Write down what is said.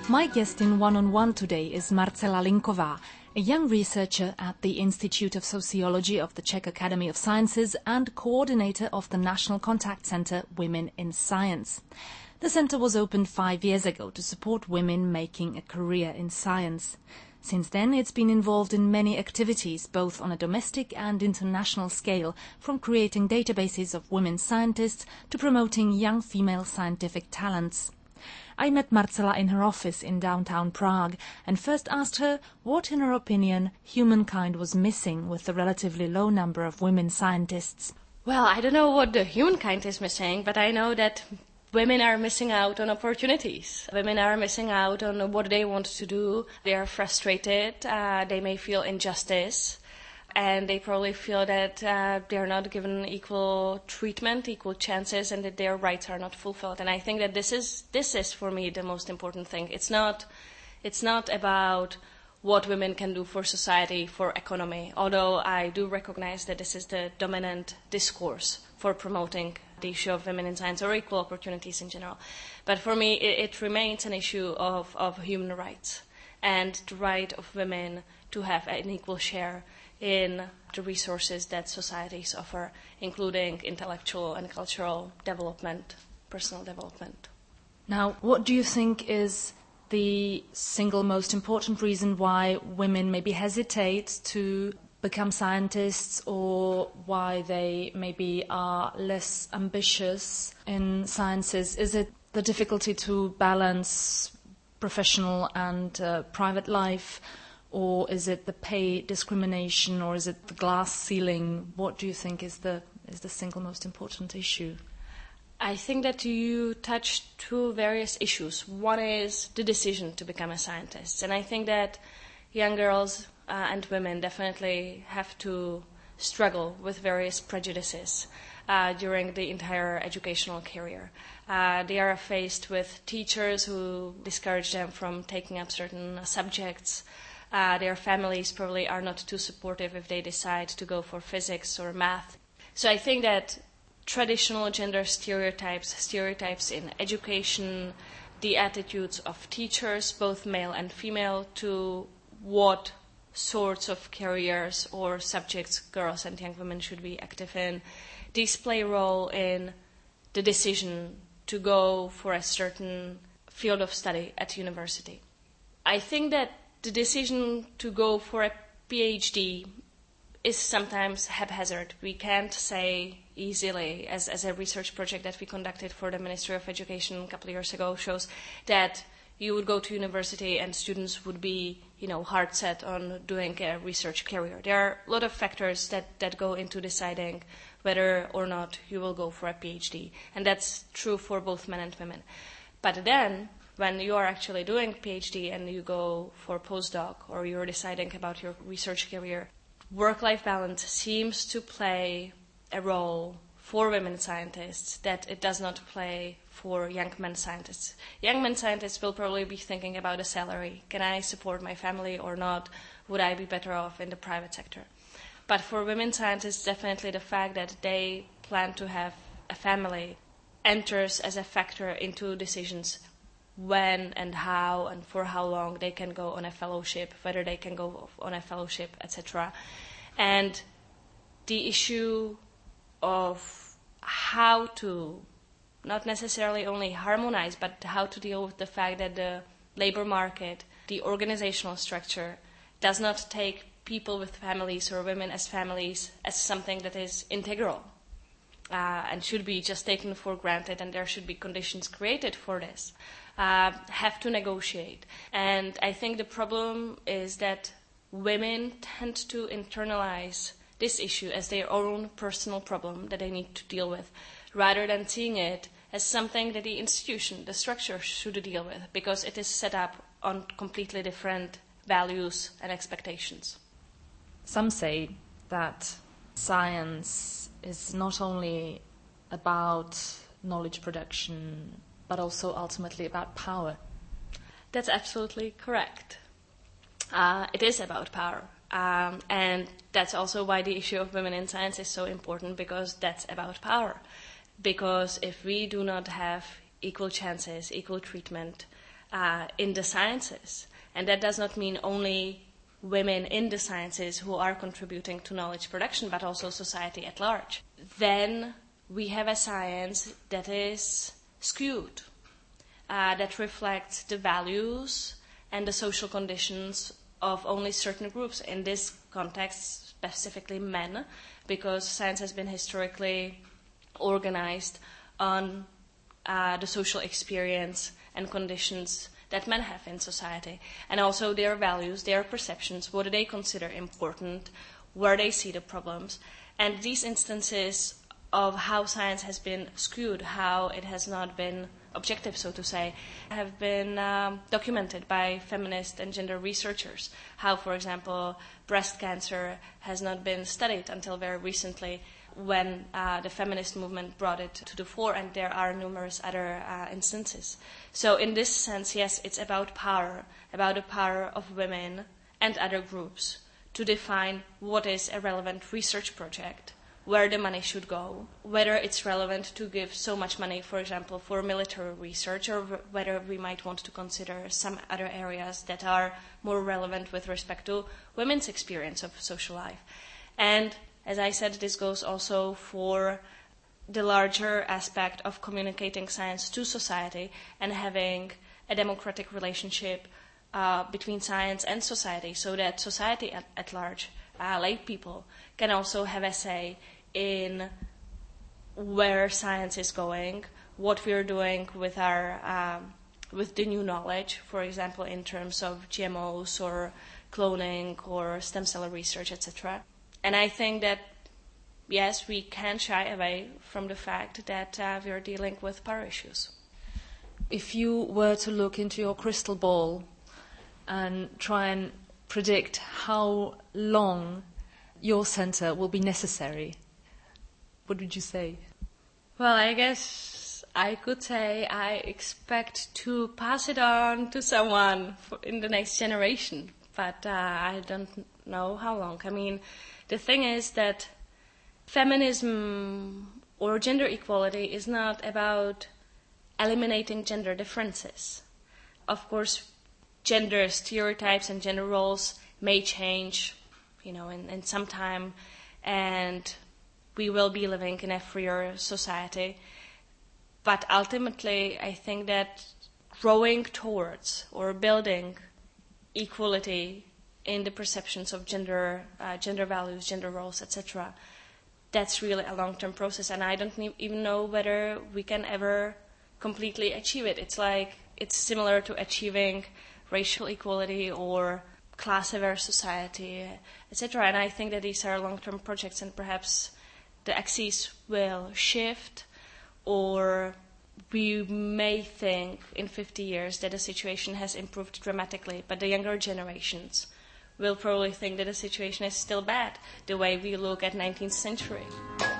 My guest in One-on-One today is Marcela Linková, a young researcher at the Institute of Sociology of the Czech Academy of Sciences and coordinator of the National Contact Center Women in Science. The center was opened 5 years ago to support women making a career in science. Since then, it's been involved in many activities, both on a domestic and international scale, from creating databases of women scientists to promoting young female scientific talents. I met Marcela in her office in downtown Prague and first asked her what, in her opinion, humankind was missing with the relatively low number of women scientists. Well, I don't know what the humankind is missing, but I know that women are missing out on opportunities. Women are missing out on what they want to do. They are frustrated. They may feel injustice. And they probably feel that they are not given equal treatment, equal chances, and that their rights are not fulfilled. And I think that this is for me the most important thing. It's not about what women can do for society, for economy, although I do recognize that this is the dominant discourse for promoting the issue of women in science or equal opportunities in general. But for me, it remains an issue of human rights and the right of women to have an equal share in the resources that societies offer, including intellectual and cultural development, personal development. Now, what do you think is the single most important reason why women maybe hesitate to become scientists, or why they maybe are less ambitious in sciences? Is it the difficulty to balance professional and private life? Or is it the pay discrimination, or is it the glass ceiling? What do you think is the single most important issue? I think that you touched two various issues. One is the decision to become a scientist. And I think that young girls and women definitely have to struggle with various prejudices during the entire educational career. They are faced with teachers who discourage them from taking up certain subjects. Their families probably are not too supportive if they decide to go for physics or math. So I think that traditional gender stereotypes in education, the attitudes of teachers, both male and female, to what sorts of careers or subjects girls and young women should be active in, these play a role in the decision to go for a certain field of study at university. I think that the decision to go for a PhD is sometimes haphazard. We can't say easily, as a research project that we conducted for the Ministry of Education a couple of years ago shows, that you would go to university and students would be, hard set on doing a research career. There are a lot of factors that go into deciding whether or not you will go for a PhD, and that's true for both men and women. But then, when you are actually doing PhD and you go for postdoc or you're deciding about your research career, work-life balance seems to play a role for women scientists that it does not play for young men scientists. Young men scientists will probably be thinking about a salary. Can I support my family or not? Would I be better off in the private sector? But for women scientists, definitely the fact that they plan to have a family enters as a factor into decisions when and how and for how long they can go on a fellowship, whether they can go on a fellowship, etc. And the issue of how to not necessarily only harmonize, but how to deal with the fact that the labor market, the organizational structure, does not take people with families or women as families as something that is integral and should be just taken for granted, and there should be conditions created for this. Have to negotiate. And I think the problem is that women tend to internalize this issue as their own personal problem that they need to deal with, rather than seeing it as something that the institution, the structure, should deal with, because it is set up on completely different values and expectations. Some say that science is not only about knowledge production, but also ultimately about power. That's absolutely correct. It is about power. And that's also why the issue of women in science is so important, because that's about power. Because if we do not have equal chances, equal treatment, in the sciences. And that does not mean only women in the sciences who are contributing to knowledge production, but also society at large. Then we have a science that is skewed, that reflects the values and the social conditions of only certain groups. In this context, specifically men, because science has been historically organized on the social experience and conditions that men have in society, and also their values, their perceptions, what do they consider important, where they see the problems. And these instances of how science has been skewed, how it has not been objective, so to say, have been documented by feminist and gender researchers. How, for example, breast cancer has not been studied until very recently, when the feminist movement brought it to the fore, and there are numerous other instances. So in this sense, yes, it's about the power of women and other groups to define what is a relevant research project, where the money should go, whether it's relevant to give so much money, for example, for military research, or whether we might want to consider some other areas that are more relevant with respect to women's experience of social life. And as I said, this goes also for the larger aspect of communicating science to society and having a democratic relationship between science and society, so that society at large, lay people, can also have a say in where science is going, what we are doing with our with the new knowledge, for example, in terms of GMOs or cloning or stem cell research, etc. And I think that, yes, we can't shy away from the fact that we are dealing with power issues. If you were to look into your crystal ball and try and predict how long your centre will be necessary, what would you say? Well, I guess I could say I expect to pass it on to someone in the next generation, but I don't know how long. I mean, the thing is that feminism or gender equality is not about eliminating gender differences. Of course, gender stereotypes and gender roles may change, in some time, and we will be living in a freer society. But ultimately, I think that growing towards or building equality in the perceptions of gender values, gender roles, etc., that's really a long-term process, and I don't even know whether we can ever completely achieve it. It's similar to achieving racial equality or class-aware society, etc. And I think that these are long-term projects, and perhaps the axes will shift, or we may think in 50 years that the situation has improved dramatically, but the younger generations will probably think that the situation is still bad, the way we look at 19th century.